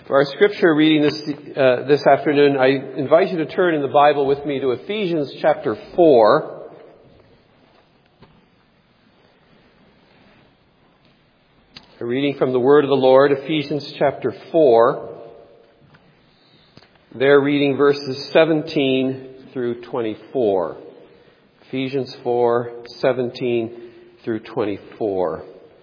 For our scripture reading this afternoon, I invite you to turn in the Bible with me to Ephesians chapter 4. A reading from the Word of the Lord, Ephesians chapter 4. There reading verses 17 through 24. Ephesians 4, 17 through 24.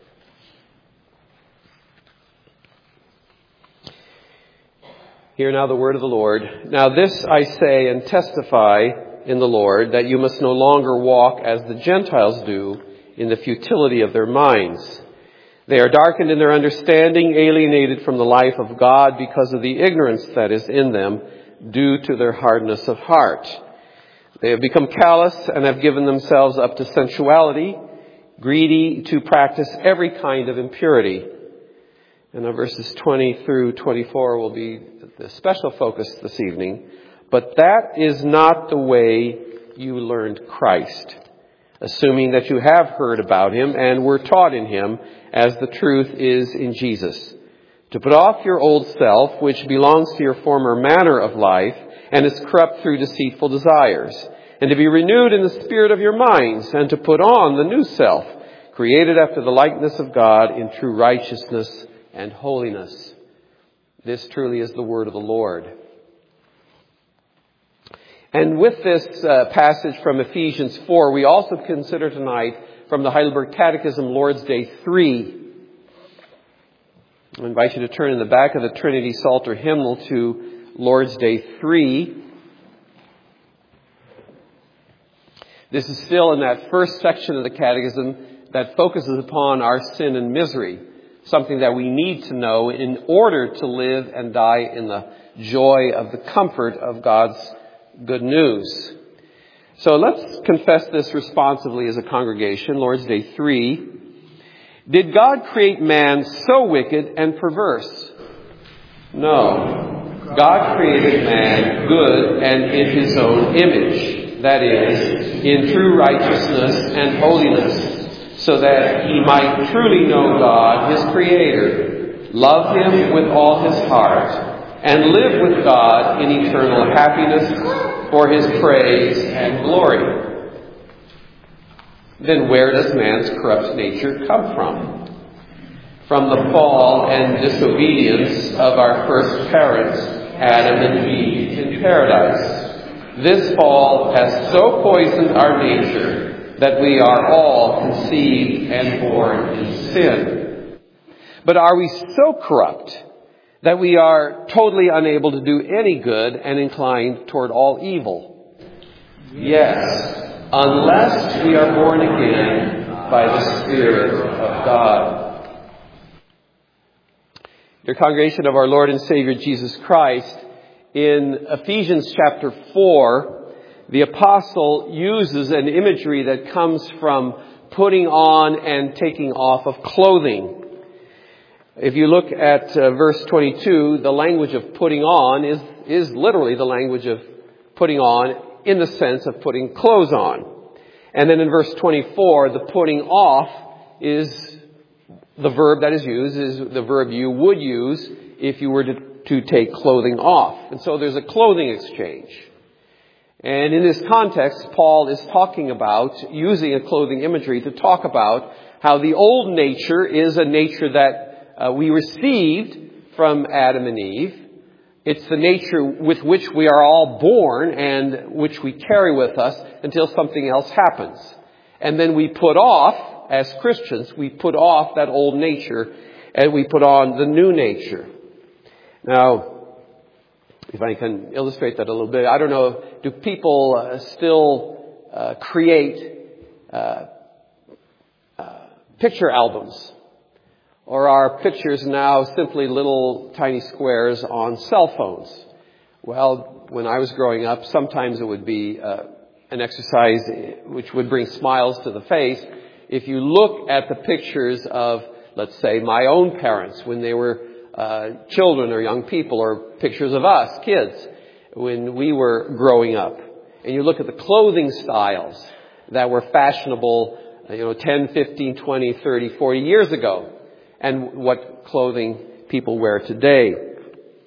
Hear now the word of the Lord. Now this I say and testify in the Lord, that you must no longer walk as the Gentiles do in the futility of their minds. They are darkened in their understanding, alienated from the life of God because of the ignorance that is in them due to their hardness of heart. They have become callous and have given themselves up to sensuality, greedy to practice every kind of impurity. And now verses 20 through 24 will be the special focus this evening. But that is not the way you learned Christ, assuming that you have heard about him and were taught in him, as the truth is in Jesus. To put off your old self, which belongs to your former manner of life and is corrupt through deceitful desires, and to be renewed in the spirit of your minds, and to put on the new self, created after the likeness of God in true righteousness and holiness. This truly is the word of the Lord. And with this passage from Ephesians 4, we also consider tonight from the Heidelberg Catechism, Lord's Day 3. I invite you to turn in the back of the Trinity Psalter hymnal to Lord's Day 3. This is still in that first section of the Catechism that focuses upon our sin and misery, something that we need to know in order to live and die in the joy of the comfort of God's good news. So let's confess this responsively as a congregation. Lord's Day 3. Did God create man so wicked and perverse? No. God created man good and in his own image, that is, in true righteousness and holiness, so that he might truly know God, his Creator, love him with all his heart, and live with God in eternal happiness for his praise and glory. Then where does man's corrupt nature come from? From the fall and disobedience of our first parents, Adam and Eve, in paradise. This fall has so poisoned our nature that we are all conceived and born in sin. But are we so corrupt that we are totally unable to do any good and inclined toward all evil? Yes, unless we are born again by the Spirit of God. Dear congregation of our Lord and Savior Jesus Christ, in Ephesians chapter 4, the apostle uses an imagery that comes from putting on and taking off of clothing. If you look at verse 22, the language of putting on is literally the language of putting on in the sense of putting clothes on. And then in verse 24, the putting off is the verb that is used, is the verb you would use if you were to take clothing off. And so there's a clothing exchange. And in this context, Paul is talking about using a clothing imagery to talk about how the old nature is a nature that we received from Adam and Eve. It's the nature with which we are all born and which we carry with us until something else happens. And then we put off, as Christians, we put off that old nature and we put on the new nature. Now, if I can illustrate that a little bit, I don't know, do people still create picture albums? Or are pictures now simply little tiny squares on cell phones? Well, when I was growing up, sometimes it would be an exercise which would bring smiles to the face. If you look at the pictures of, let's say, my own parents when they were children or young people, or pictures of us, kids, when we were growing up, and you look at the clothing styles that were fashionable, 10, 15, 20, 30, 40 years ago, and what clothing people wear today.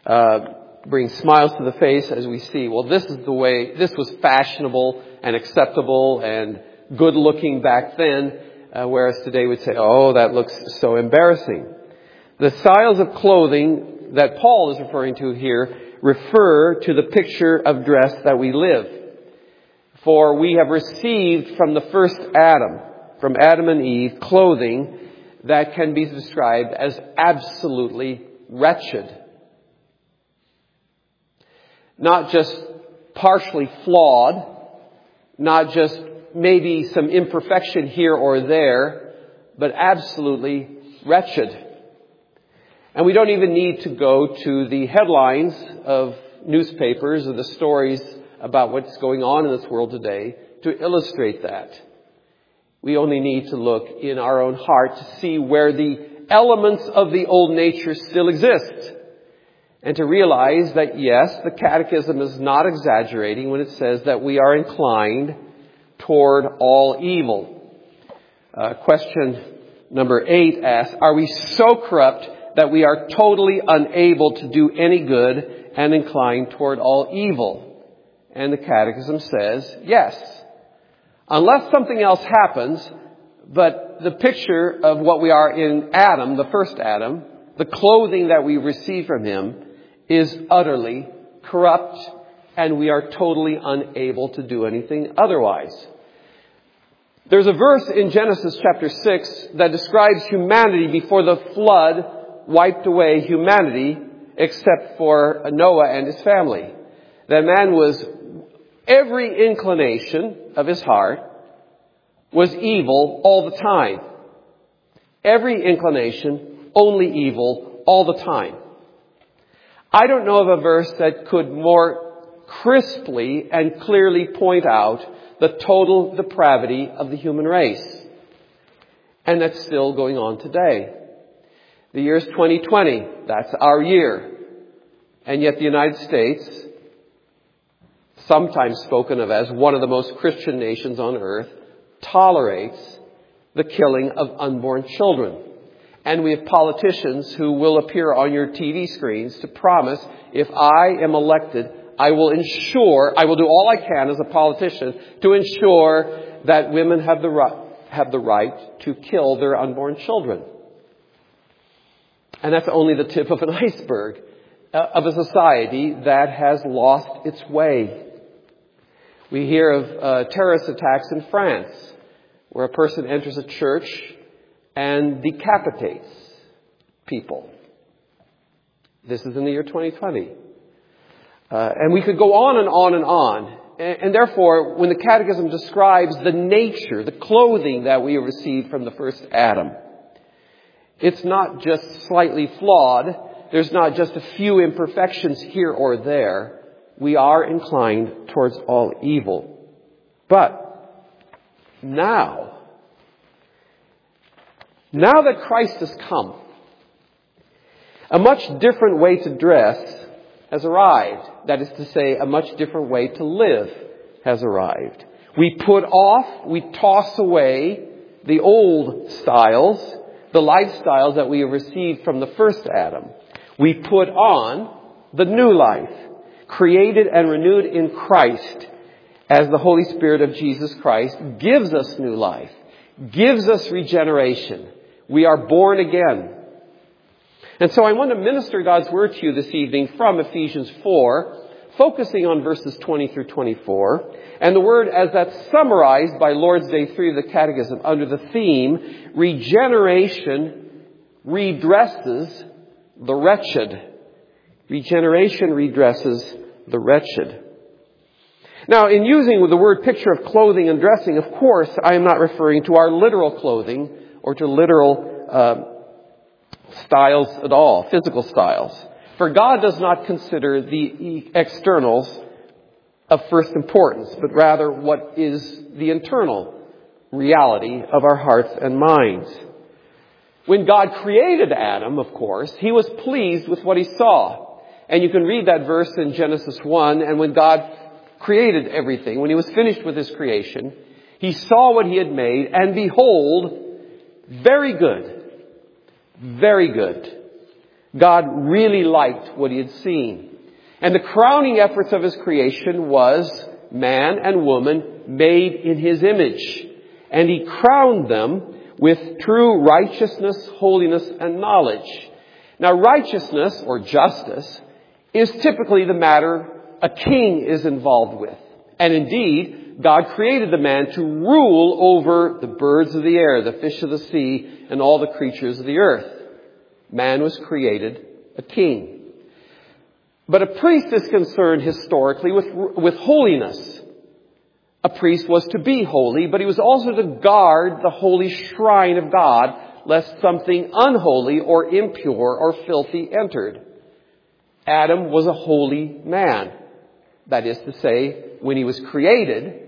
bring smiles to the face as we see, well, this is the way, this was fashionable and acceptable and good looking back then, whereas today we'd say, oh, that looks so embarrassing. The styles of clothing that Paul is referring to here refer to the picture of dress that we live. For we have received from the first Adam, from Adam and Eve, clothing that can be described as absolutely wretched. Not just partially flawed, not just maybe some imperfection here or there, but absolutely wretched. And we don't even need to go to the headlines of newspapers or the stories about what's going on in this world today to illustrate that. We only need to look in our own heart to see where the elements of the old nature still exist. And to realize that, yes, the Catechism is not exaggerating when it says that we are inclined toward all evil. Question number 8 asks, are we so corrupt that we are totally unable to do any good and inclined toward all evil? And the Catechism says, yes. Unless something else happens, but the picture of what we are in Adam, the first Adam, the clothing that we receive from him, is utterly corrupt, and we are totally unable to do anything otherwise. There's a verse in Genesis chapter 6 that describes humanity before the flood wiped away humanity except for Noah and his family. That man was, every inclination of his heart was evil all the time. Every inclination, only evil all the time. I don't know of a verse that could more crisply and clearly point out the total depravity of the human race. And that's still going on today. The year is 2020. That's our year. And yet the United States, sometimes spoken of as one of the most Christian nations on earth, tolerates the killing of unborn children. And we have politicians who will appear on your TV screens to promise, if I am elected, I will do all I can as a politician to ensure that women have the right to kill their unborn children. And that's only the tip of an iceberg of a society that has lost its way. We hear of terrorist attacks in France, where a person enters a church and decapitates people. This is in the year 2020. And we could go on and on and on. And therefore, when the Catechism describes the nature, the clothing that we received from the first Adam, it's not just slightly flawed. There's not just a few imperfections here or there. We are inclined towards all evil. But now that Christ has come, a much different way to dress has arrived. That is to say, a much different way to live has arrived. We put off, we toss away the old styles, the lifestyles that we have received from the first Adam. We put on the new life, created and renewed in Christ, as the Holy Spirit of Jesus Christ gives us new life, gives us regeneration. We are born again. And so I want to minister God's Word to you this evening from Ephesians 4, focusing on verses 20 through 24. And the Word as that's summarized by Lord's Day 3 of the Catechism under the theme, Regeneration Redresses the Wretched. Regeneration redresses the wretched. Now, in using the word picture of clothing and dressing, of course, I am not referring to our literal clothing or to literal styles at all, physical styles. For God does not consider the externals of first importance, but rather what is the internal reality of our hearts and minds. When God created Adam, of course, he was pleased with what he saw. And you can read that verse in Genesis 1. And when God created everything, when he was finished with his creation, he saw what he had made, and behold, very good. Very good. God really liked what he had seen. And the crowning efforts of his creation was man and woman made in his image. And he crowned them with true righteousness, holiness, and knowledge. Now, righteousness or justice is typically the matter a king is involved with. And indeed, God created the man to rule over the birds of the air, the fish of the sea, and all the creatures of the earth. Man was created a king. But a priest is concerned historically with holiness. A priest was to be holy, but he was also to guard the holy shrine of God, lest something unholy or impure or filthy entered. Adam was a holy man. That is to say, when he was created,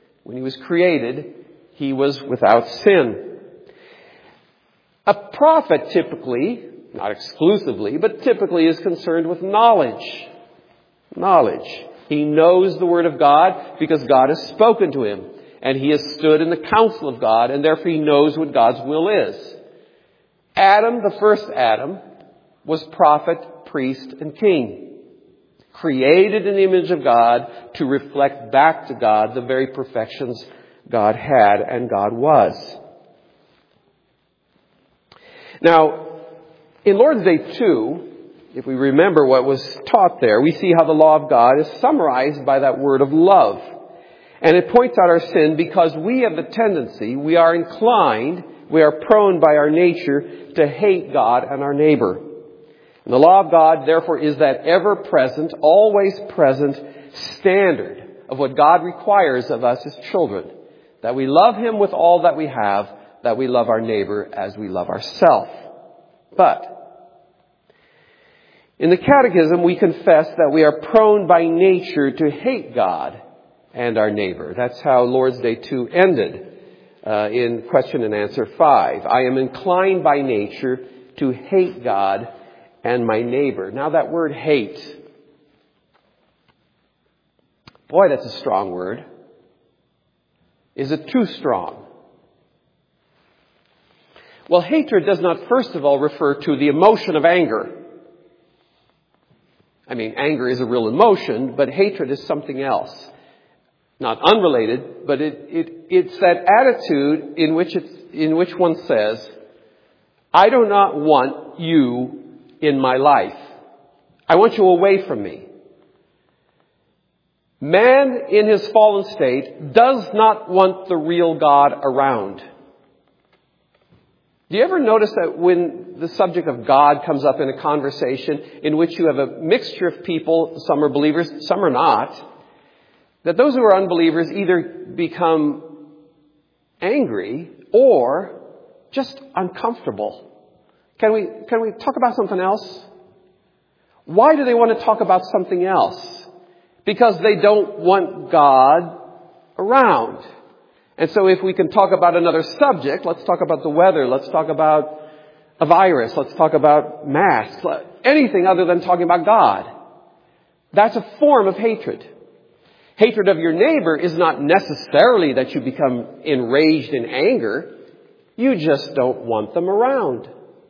he was without sin. A prophet typically, not exclusively, but typically is concerned with knowledge. Knowledge. He knows the Word of God because God has spoken to him. And he has stood in the counsel of God, and therefore he knows what God's will is. Adam, the first Adam, was prophet, priest, and king. Created in the image of God to reflect back to God the very perfections God had and God was. Now, in Lord's Day 2, if we remember what was taught there, we see how the law of God is summarized by that word of love. And it points out our sin because we have the tendency, we are inclined, we are prone by our nature to hate God and our neighbor. And the law of God, therefore, is that ever-present, always present standard of what God requires of us as children. That we love him with all that we have, that we love our neighbor as we love ourselves. But in the Catechism, we confess that we are prone by nature to hate God and our neighbor. That's how Lord's Day 2 ended in question and answer 5. I am inclined by nature to hate God and my neighbor. Now that word hate, boy, that's a strong word. Is it too strong? Well, hatred does not first of all refer to the emotion of anger. I mean, anger is a real emotion, but hatred is something else. Not unrelated, but it's that attitude in which one says, I do not want you in my life. I want you away from me. Man in his fallen state does not want the real God around. Do you ever notice that when the subject of God comes up in a conversation in which you have a mixture of people, some are believers, some are not, that those who are unbelievers either become angry or just uncomfortable? Can we talk about something else? Why do they want to talk about something else? Because they don't want God around. And so if we can talk about another subject, let's talk about the weather, let's talk about a virus, let's talk about masks, anything other than talking about God. That's a form of hatred. Hatred of your neighbor is not necessarily that you become enraged in anger. You just don't want them around.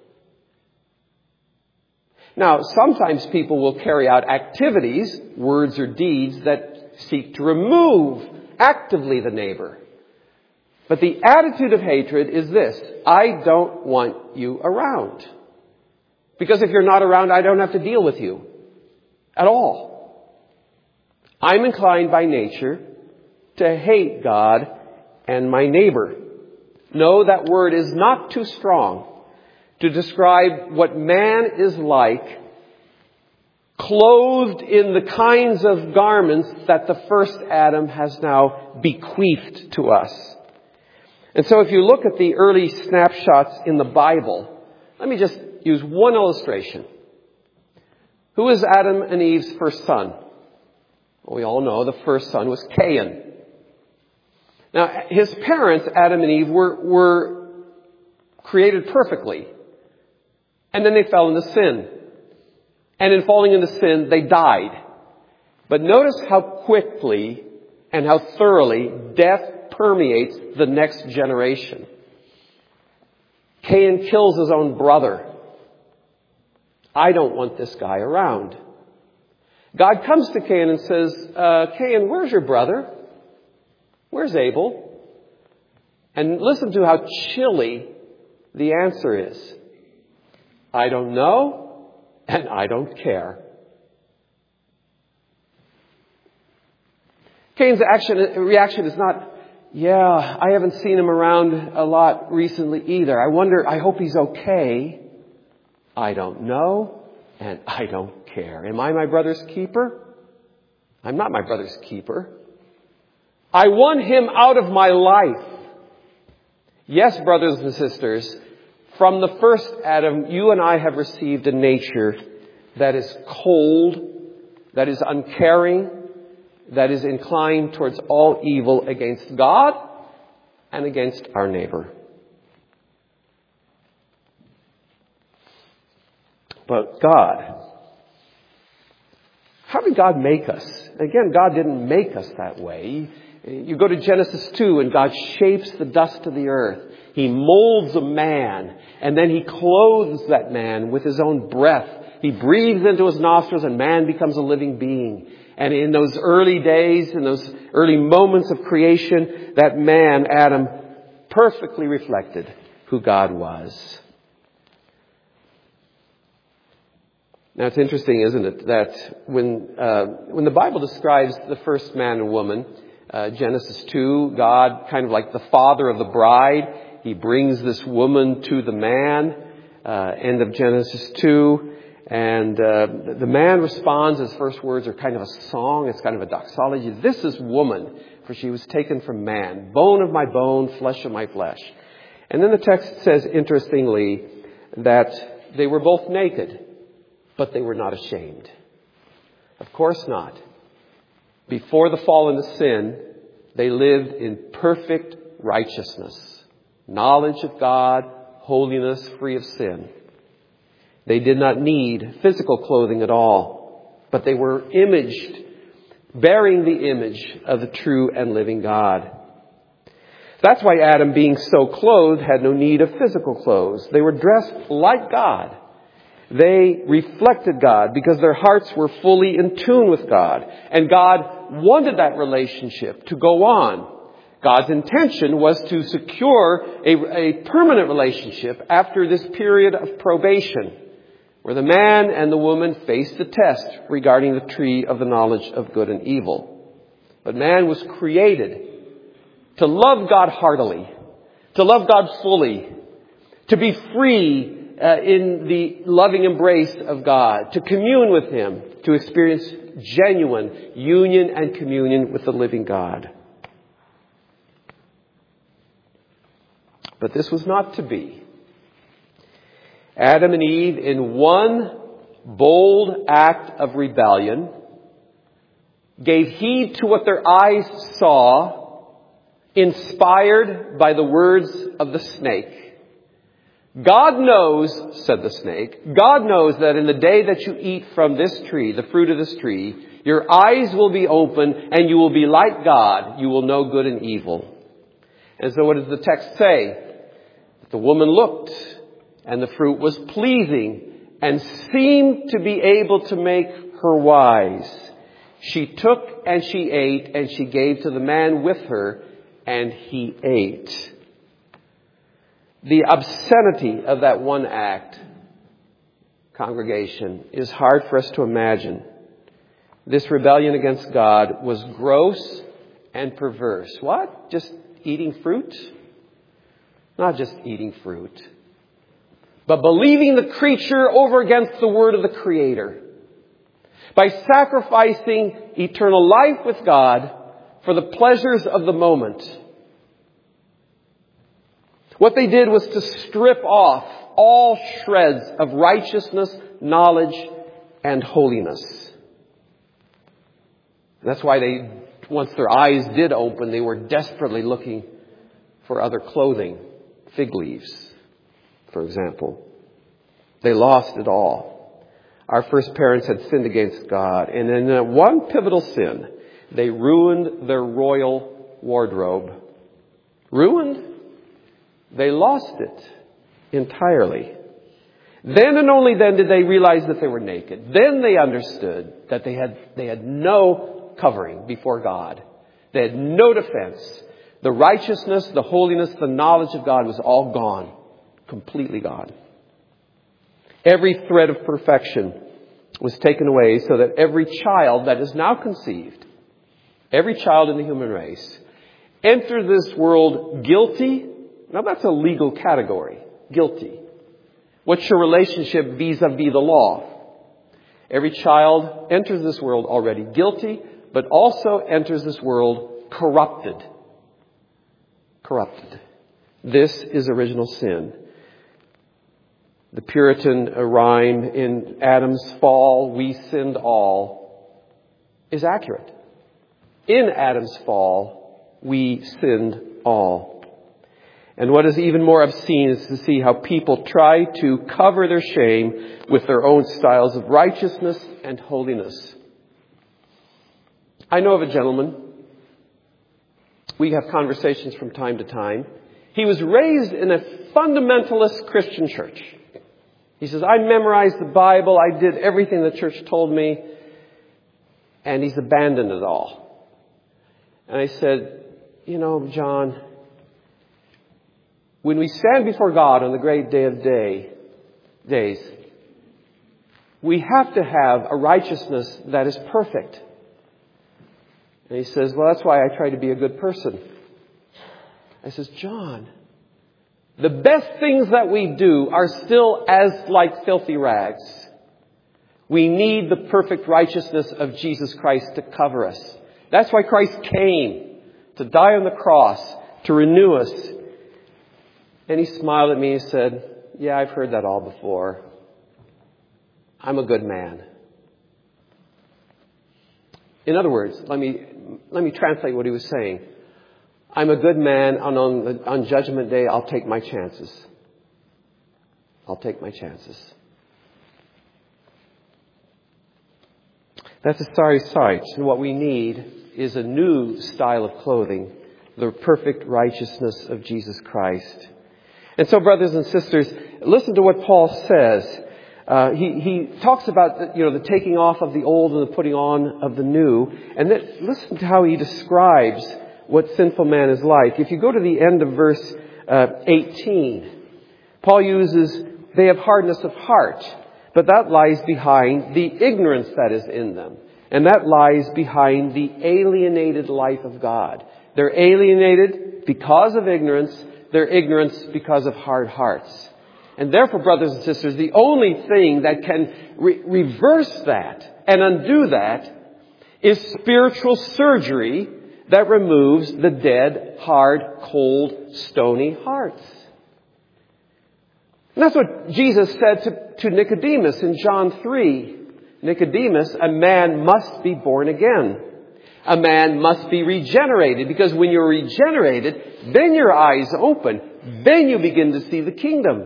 Now, sometimes people will carry out activities, words or deeds, that seek to remove actively the neighbor. But the attitude of hatred is this: I don't want you around. Because if you're not around, I don't have to deal with you at all. I'm inclined by nature to hate God and my neighbor. No, that word is not too strong to describe what man is like, clothed in the kinds of garments that the first Adam has now bequeathed to us. And so if you look at the early snapshots in the Bible, let me just use one illustration. Who was Adam and Eve's first son? Well, we all know the first son was Cain. Now, his parents, Adam and Eve, were created perfectly. And then they fell into sin. And in falling into sin, they died. But notice how quickly and how thoroughly death permeates the next generation. Cain kills his own brother. I don't want this guy around. God comes to Cain and says, Cain, where's your brother? Where's Abel? And listen to how chilly the answer is. I don't know, and I don't care. Cain's reaction is not, yeah, I haven't seen him around a lot recently either. I hope he's okay. I don't know, and I don't care. Am I my brother's keeper? I'm not my brother's keeper. I want him out of my life. Yes, brothers and sisters, from the first Adam, you and I have received a nature that is cold, that is uncaring, that is inclined towards all evil against God and against our neighbor. But God, how did God make us? Again, God didn't make us that way. You go to Genesis 2 and God shapes the dust of the earth. He molds a man and then he clothes that man with his own breath. He breathes into his nostrils and man becomes a living being. And in those early days, in those early moments of creation, that man, Adam, perfectly reflected who God was. Now it's interesting, isn't it, that when the Bible describes the first man and woman, Genesis 2, God, kind of like the father of the bride, he brings this woman to the man, end of Genesis 2, and the man responds. His first words are kind of a song. It's kind of a doxology. This is woman, for she was taken from man, bone of my bone, flesh of my flesh. And then the text says, interestingly, that they were both naked, but they were not ashamed. Of course not. Before the fall into sin, they lived in perfect righteousness, knowledge of God, holiness, free of sin. They did not need physical clothing at all, but they were imaged, bearing the image of the true and living God. That's why Adam, being so clothed, had no need of physical clothes. They were dressed like God. They reflected God because their hearts were fully in tune with God. And God wanted that relationship to go on. God's intention was to secure a permanent relationship after this period of probation, where the man and the woman faced the test regarding the tree of the knowledge of good and evil. But man was created to love God heartily, to love God fully, to be free in the loving embrace of God, to commune with Him, to experience genuine union and communion with the living God. But this was not to be. Adam and Eve, in one bold act of rebellion, gave heed to what their eyes saw, inspired by the words of the snake. God knows, said the snake, God knows that in the day that you eat from this tree, the fruit of this tree, your eyes will be open and you will be like God. You will know good and evil. And so what does the text say? The woman looked, and the fruit was pleasing and seemed to be able to make her wise. She took and she ate, and she gave to the man with her, and he ate. The obscenity of that one act, congregation, is hard for us to imagine. This rebellion against God was gross and perverse. What? Just eating fruit? Not just eating fruit, but believing the creature over against the word of the Creator. By sacrificing eternal life with God for the pleasures of the moment. What they did was to strip off all shreds of righteousness, knowledge, and holiness. That's why once their eyes did open, they were desperately looking for other clothing. Fig leaves, for example. They lost it all. Our first parents had sinned against God. And in that one pivotal sin, they ruined their royal wardrobe. Ruined? They lost it entirely. Then and only then did they realize that they were naked. Then they understood that they had no covering before God. They had no defense. The righteousness, the holiness, the knowledge of God was all gone. Completely gone. Every thread of perfection was taken away so that every child that is now conceived, every child in the human race, enter this world guilty. Now that's a legal category. Guilty. What's your relationship vis-a-vis the law? Every child enters this world already guilty, but also enters this world corrupted. Corrupted. This is original sin. The Puritan rhyme, in Adam's fall, we sinned all, is accurate. In Adam's fall, we sinned all. And what is even more obscene is to see how people try to cover their shame with their own styles of righteousness and holiness. I know of a gentleman. We have conversations from time to time. He was raised in a fundamentalist Christian church. He says, I memorized the Bible. I did everything the church told me. And he's abandoned it all. And I said, you know, John, when we stand before God on the great day of days, we have to have a righteousness that is perfect. And he says, well, that's why I try to be a good person. I says, John, the best things that we do are still as like filthy rags. We need the perfect righteousness of Jesus Christ to cover us. That's why Christ came, to die on the cross, to renew us. And he smiled at me and said, yeah, I've heard that all before. I'm a good man. In other words, let me translate what he was saying. I'm a good man, and on Judgment Day, I'll take my chances. I'll take my chances. That's a sorry sight. And what we need is a new style of clothing, the perfect righteousness of Jesus Christ. And so, brothers and sisters, listen to what Paul says. He talks about the taking off of the old and the putting on of the new. And then listen to how he describes what sinful man is like. If you go to the end of verse 18, Paul uses, they have hardness of heart, but that lies behind the ignorance that is in them. And that lies behind the alienated life of God. They're alienated because of ignorance. They're ignorance because of hard hearts. And therefore, brothers and sisters, the only thing that can reverse that and undo that is spiritual surgery that removes the dead, hard, cold, stony hearts. And that's what Jesus said to Nicodemus in John 3. Nicodemus, a man must be born again. A man must be regenerated, because when you're regenerated, then your eyes open. Then you begin to see the kingdom.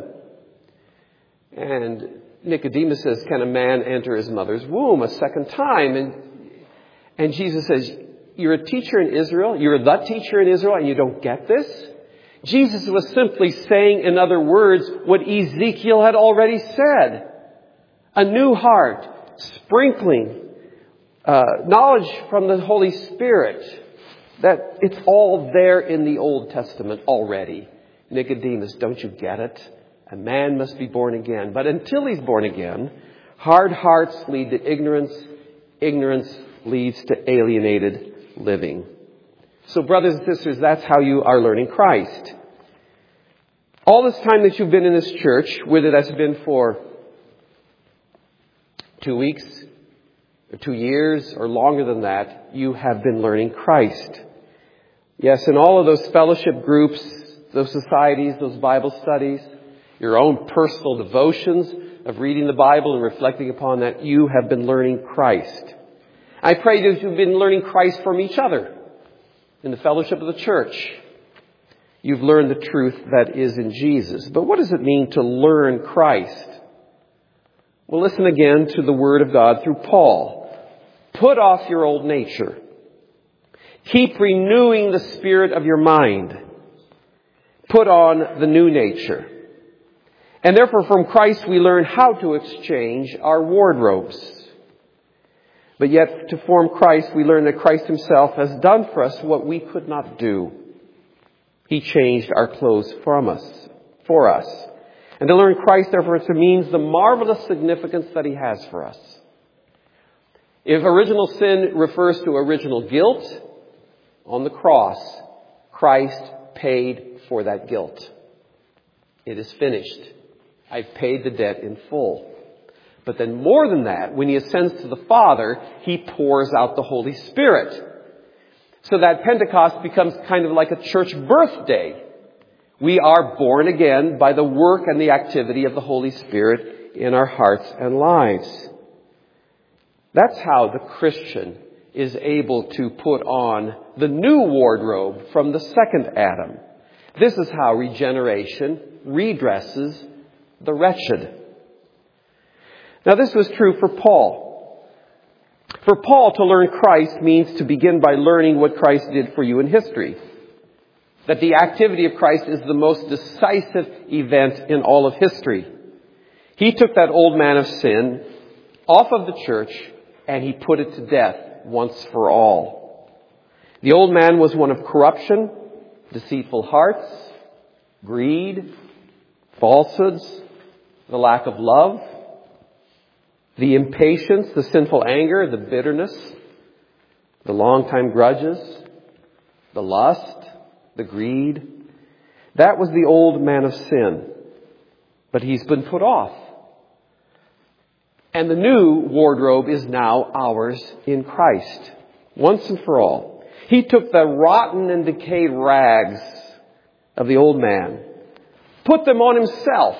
And Nicodemus says, can a man enter his mother's womb a second time? And Jesus says, you're a teacher in Israel. You're the teacher in Israel, and you don't get this? Jesus was simply saying, in other words, what Ezekiel had already said. A new heart, sprinkling, knowledge from the Holy Spirit. That it's all there in the Old Testament already. Nicodemus, don't you get it? A man must be born again. But until he's born again, hard hearts lead to ignorance. Ignorance leads to alienated living. So brothers and sisters, that's how you are learning Christ. All this time that you've been in this church, whether that's been for 2 weeks or 2 years or longer than that, you have been learning Christ. Yes, in all of those fellowship groups, those societies, those Bible studies, your own personal devotions of reading the Bible and reflecting upon that, you have been learning Christ. I pray that you've been learning Christ from each other in the fellowship of the church. You've learned the truth that is in Jesus. But what does it mean to learn Christ? Well, listen again to the Word of God through Paul. Put off your old nature. Keep renewing the spirit of your mind. Put on the new nature. And therefore from Christ we learn how to exchange our wardrobes. But yet to form Christ we learn that Christ himself has done for us what we could not do. He changed our clothes for us. And to learn Christ therefore means the marvelous significance that he has for us. If original sin refers to original guilt, on the cross, Christ paid for that guilt. It is finished. I've paid the debt in full. But then more than that, when he ascends to the Father, he pours out the Holy Spirit. So that Pentecost becomes kind of like a church birthday. We are born again by the work and the activity of the Holy Spirit in our hearts and lives. That's how the Christian is able to put on the new wardrobe from the second Adam. This is how regeneration redresses the wretched. Now this was true for Paul. For Paul, to learn Christ means to begin by learning what Christ did for you in history. That the activity of Christ is the most decisive event in all of history. He took that old man of sin off of the church and he put it to death once for all. The old man was one of corruption, deceitful hearts, greed, falsehoods, the lack of love, the impatience, the sinful anger, the bitterness, the long-time grudges, the lust, the greed. That was the old man of sin. But he's been put off. And the new wardrobe is now ours in Christ, once and for all. He took the rotten and decayed rags of the old man, put them on himself.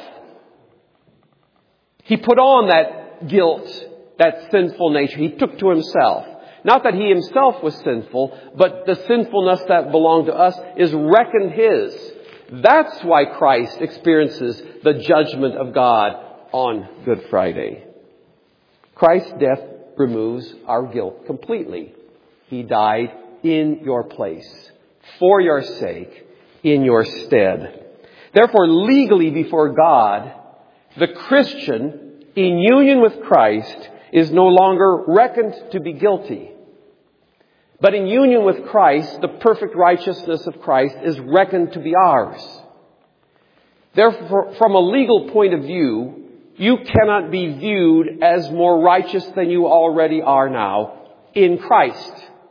He put on that guilt, that sinful nature. He took to himself. Not that he himself was sinful, but the sinfulness that belonged to us is reckoned his. That's why Christ experiences the judgment of God on Good Friday. Christ's death removes our guilt completely. He died in your place, for your sake, in your stead. Therefore, legally before God, the Christian, in union with Christ, is no longer reckoned to be guilty. But in union with Christ, the perfect righteousness of Christ is reckoned to be ours. Therefore, from a legal point of view, you cannot be viewed as more righteous than you already are now in Christ.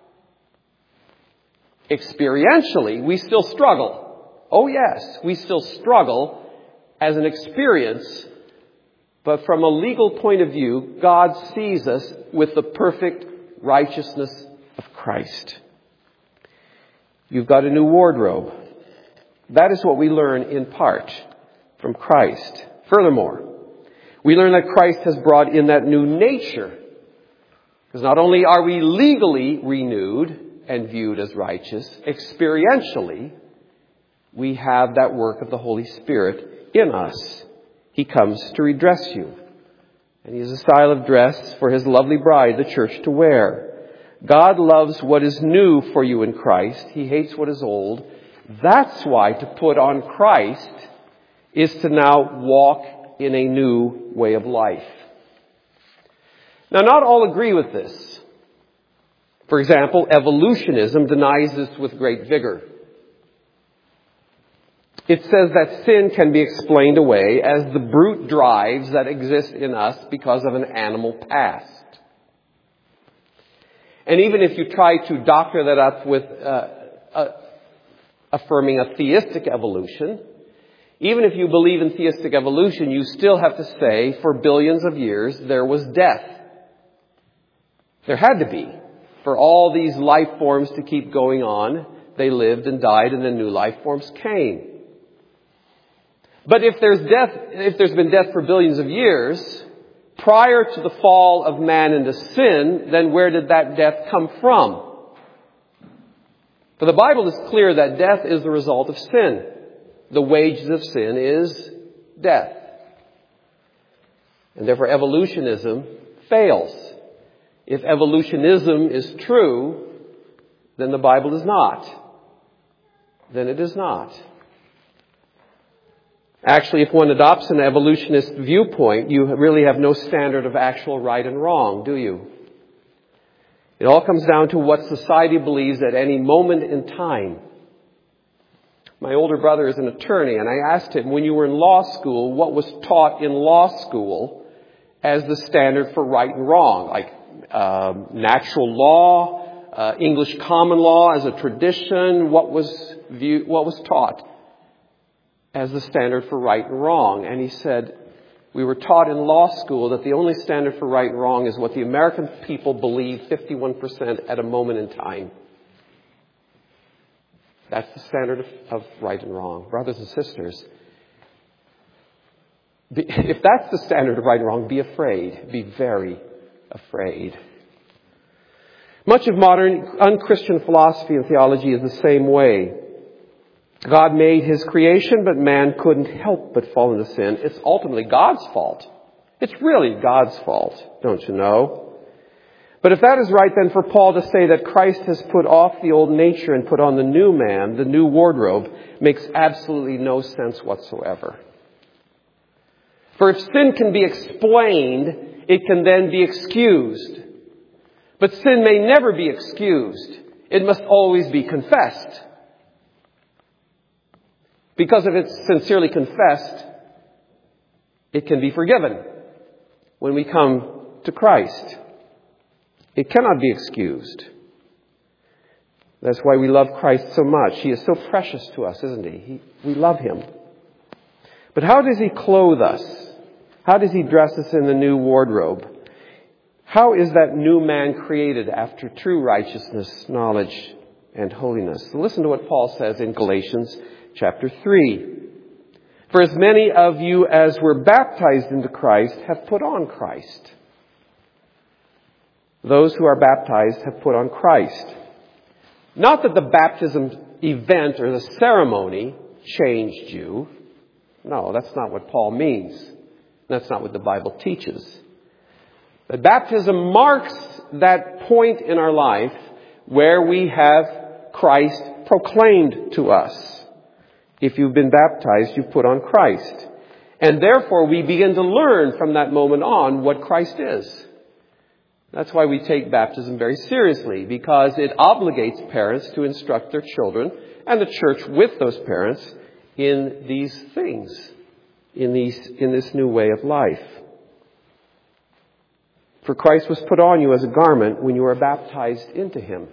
Experientially, we still struggle. Oh yes, we still struggle as an experience. But from a legal point of view, God sees us with the perfect righteousness of Christ. You've got a new wardrobe. That is what we learn in part from Christ. Furthermore, we learn that Christ has brought in that new nature. Because not only are we legally renewed and viewed as righteous, experientially, we have that work of the Holy Spirit in us. He comes to redress you. And he is a style of dress for his lovely bride, the church, to wear. God loves what is new for you in Christ. He hates what is old. That's why to put on Christ is to now walk in a new way of life. Now, not all agree with this. For example, evolutionism denies this with great vigor. It says that sin can be explained away as the brute drives that exist in us because of an animal past. And even if you try to doctor that up with affirming a theistic evolution, even if you believe in theistic evolution, you still have to say for billions of years there was death. There had to be. For all these life forms to keep going on, they lived and died and then new life forms came. But if there's been death for billions of years, prior to the fall of man into sin, then where did that death come from? For the Bible is clear that death is the result of sin. The wages of sin is death. And therefore evolutionism fails. If evolutionism is true, then the Bible is not. Then it is not. Actually, if one adopts an evolutionist viewpoint, you really have no standard of actual right and wrong, do you? It all comes down to what society believes at any moment in time. My older brother is an attorney, and I asked him, when you were in law school, what was taught in law school as the standard for right and wrong? Like natural law, English common law as a tradition, what was taught as the standard for right and wrong? And he said, we were taught in law school that the only standard for right and wrong is what the American people believe 51% at a moment in time. That's the standard of right and wrong. Brothers and sisters, if that's the standard of right and wrong, be afraid. Be very afraid. Much of modern unchristian philosophy and theology is the same way. God made His creation, but man couldn't help but fall into sin. It's ultimately God's fault. It's really God's fault, don't you know? But if that is right, then for Paul to say that Christ has put off the old nature and put on the new man, the new wardrobe, makes absolutely no sense whatsoever. For if sin can be explained, it can then be excused. But sin may never be excused. It must always be confessed. Because if it's sincerely confessed, it can be forgiven when we come to Christ. It cannot be excused. That's why we love Christ so much. He is so precious to us, isn't he? We love Him. But how does He clothe us? How does He dress us in the new wardrobe? How is that new man created after true righteousness, knowledge, and holiness? So listen to what Paul says in Galatians chapter 3. For as many of you as were baptized into Christ have put on Christ. Those who are baptized have put on Christ. Not that the baptism event or the ceremony changed you. No, that's not what Paul means. That's not what the Bible teaches. But baptism marks that point in our life where we have Christ proclaimed to us. If you've been baptized, you've put on Christ. And therefore, we begin to learn from that moment on what Christ is. That's why we take baptism very seriously, because it obligates parents to instruct their children and the church with those parents in these things, in this new way of life. For Christ was put on you as a garment when you were baptized into Him.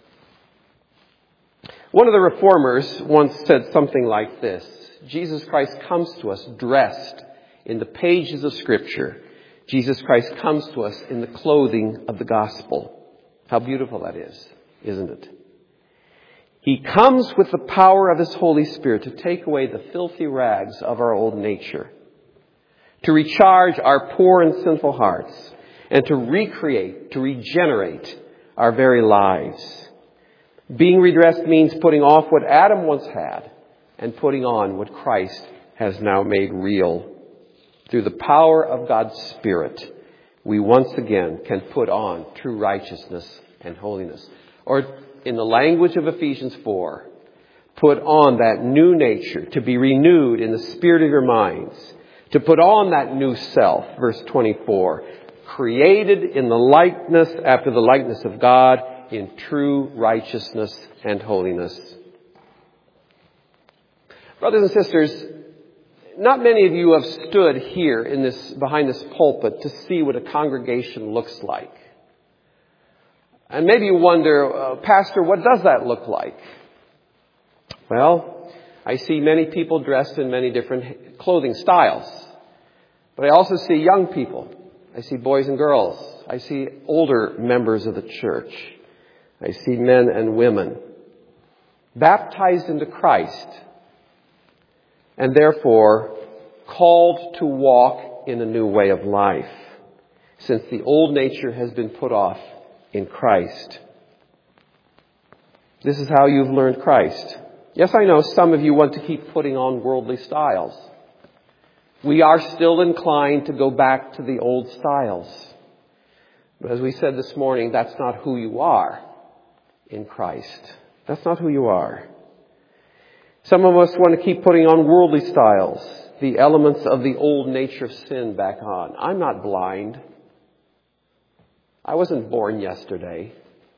One of the reformers once said something like this: Jesus Christ comes to us dressed in the pages of Scripture. Jesus Christ comes to us in the clothing of the gospel. How beautiful that is, isn't it? He comes with the power of His Holy Spirit to take away the filthy rags of our old nature, to recharge our poor and sinful hearts, and to recreate, to regenerate our very lives. Being redressed means putting off what Adam once had and putting on what Christ has now made real. Through the power of God's Spirit, we once again can put on true righteousness and holiness. Or in the language of Ephesians 4, put on that new nature, to be renewed in the spirit of your minds, to put on that new self, verse 24, created in the likeness, after the likeness of God, in true righteousness and holiness. Brothers and sisters, not many of you have stood here behind this pulpit to see what a congregation looks like. And maybe you wonder, Pastor, what does that look like? Well, I see many people dressed in many different clothing styles. But I also see young people. I see boys and girls. I see older members of the church. I see men and women baptized into Christ, and therefore called to walk in a new way of life, since the old nature has been put off in Christ. This is how you've learned Christ. Yes, I know some of you want to keep putting on worldly styles. We are still inclined to go back to the old styles. But as we said this morning, that's not who you are in Christ. That's not who you are. Some of us want to keep putting on worldly styles. the elements of the old nature of sin back on. I'm not blind. I wasn't born yesterday.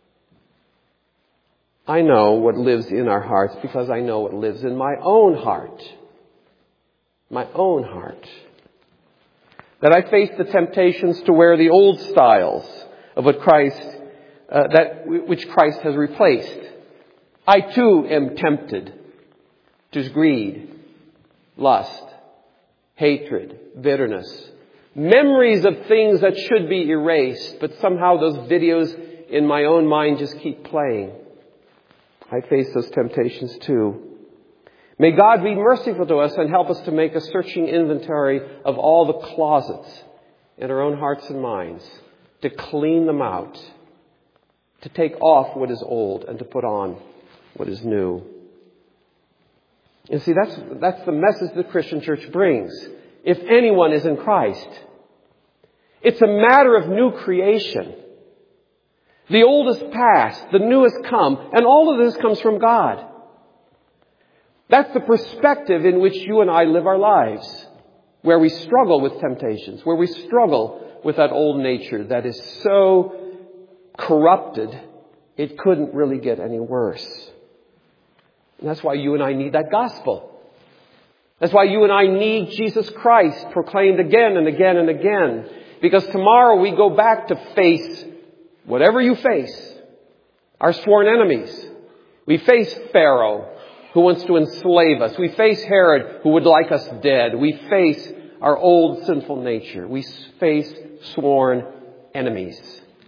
I know what lives in our hearts because I know what lives in my own heart. My own heart. That I face the temptations to wear the old styles of what which Christ has replaced. I too am tempted to greed, lust, hatred, bitterness, memories of things that should be erased, but somehow those videos in my own mind just keep playing. I face those temptations too. May God be merciful to us and help us to make a searching inventory of all the closets in our own hearts and minds, to clean them out, to take off what is old and to put on what is new. And see, that's the message the Christian church brings. If anyone is in Christ, it's a matter of new creation. The old is past, the new has come, and all of this comes from God. That's the perspective in which you and I live our lives, where we struggle with temptations, where we struggle with that old nature that is so corrupted, it couldn't really get any worse. And that's why you and I need that gospel. That's why you and I need Jesus Christ proclaimed again and again and again. Because tomorrow we go back to face whatever you face, our sworn enemies. We face Pharaoh, who wants to enslave us. We face Herod, who would like us dead. We face our old sinful nature. We face sworn enemies.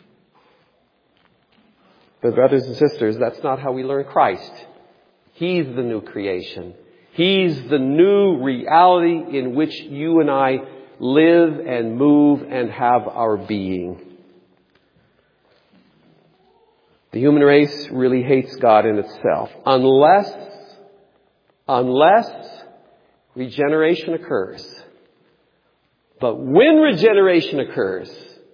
But brothers and sisters, that's not how we learn Christ. He's the new creation. He's the new reality in which you and I live and move and have our being. The human race really hates God in itself unless regeneration occurs. But when regeneration occurs,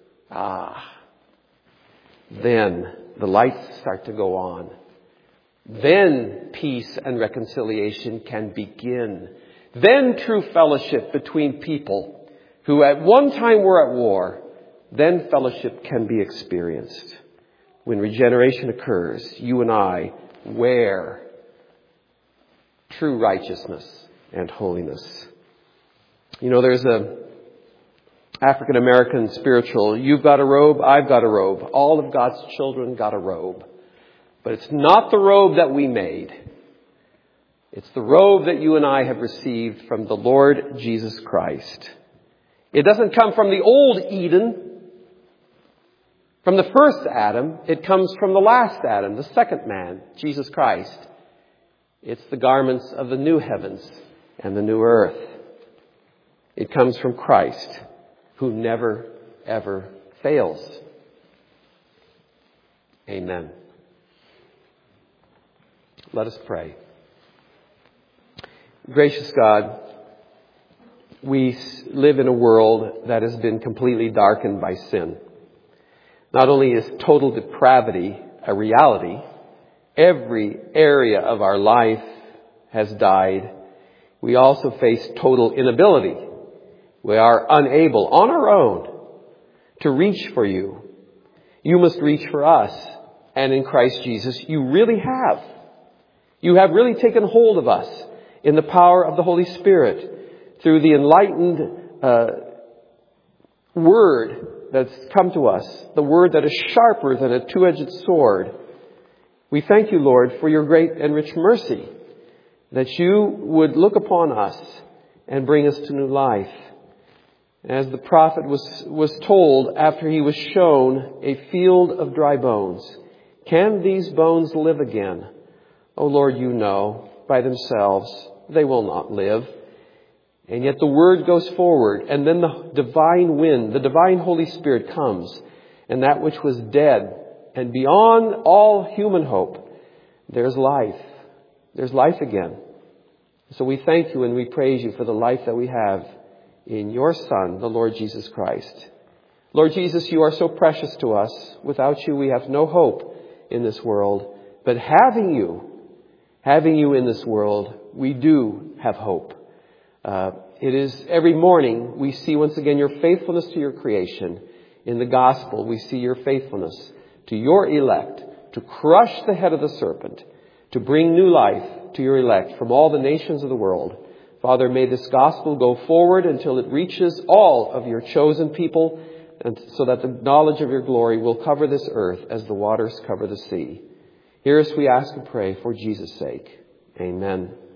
then the lights start to go on. Then peace and reconciliation can begin. Then true fellowship between people who at one time were at war, then fellowship can be experienced. When regeneration occurs, you and I wear true righteousness and holiness. You know, there's a African-American spiritual, you've got a robe, I've got a robe. All of God's children got a robe. But it's not the robe that we made. It's the robe that you and I have received from the Lord Jesus Christ. It doesn't come from the old Eden, from the first Adam. It comes from the last Adam, the second man, Jesus Christ. It's the garments of the new heavens and the new earth. It comes from Christ, who never, ever fails. Amen. Let us pray. Gracious God, we live in a world that has been completely darkened by sin. Not only is total depravity a reality, every area of our life has died. We also face total inability. We are unable on our own to reach for you. You must reach for us. And in Christ Jesus, you really have. You have really taken hold of us in the power of the Holy Spirit through the enlightened word that's come to us, the word that is sharper than a two-edged sword. We thank you, Lord, for your great and rich mercy, that you would look upon us and bring us to new life. As the prophet was told after he was shown a field of dry bones, can these bones live again? Oh Lord, you know, by themselves they will not live. And yet the word goes forward, and then the divine wind, the divine Holy Spirit comes, and that which was dead and beyond all human hope, there's life. There's life again. So we thank you and we praise you for the life that we have in your Son, the Lord Jesus Christ. Lord Jesus, you are so precious to us. Without you, we have no hope in this world. But having you in this world, we do have hope. it is every morning we see once again your faithfulness to your creation. In the gospel, we see your faithfulness to your elect, to crush the head of the serpent, to bring new life to your elect from all the nations of the world. Father, may this gospel go forward until it reaches all of your chosen people, and so that the knowledge of your glory will cover this earth as the waters cover the sea. Hear us, we ask and pray, for Jesus' sake. Amen.